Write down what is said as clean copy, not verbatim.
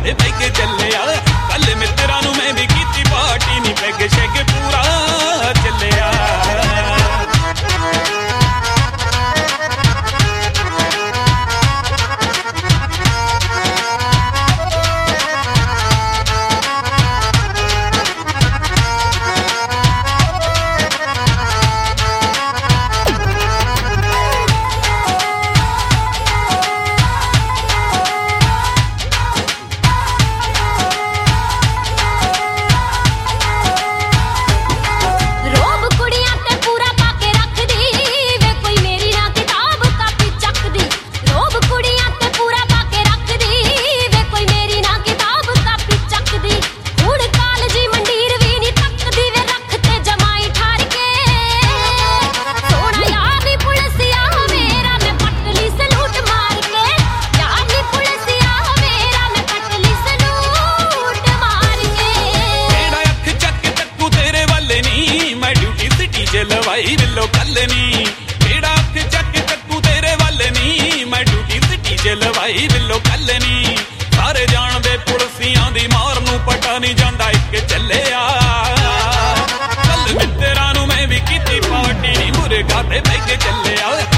ते बह के चलिया कल मित्रा नू मैं भी कीती पार्टी नी पैग शैग पूरा चलिया लवाई बिलो कल नी केड़ा अख चक चक्कू तेरे वल नी मैं ड्यूटी सिटी च लवाई बिलो कल नी सारे जान दे पुलसियां दी मार नू पता नहीं जांदा इक चलिया कल मित्रा नू मैं भी कीती पार्टी नी मुर्गा ते बह के चलिया